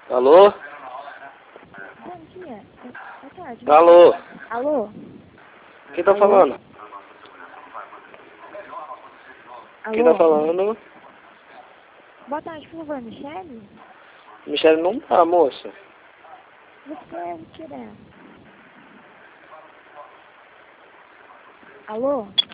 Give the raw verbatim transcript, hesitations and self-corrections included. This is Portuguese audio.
Alô? Bom dia. Boa tarde. Alô? Alô? Quem tá Alô? falando? Alô? Quem tá falando? Boa tarde, por favor, Michele? Michele não tá, moça. Você é o que é? Alô?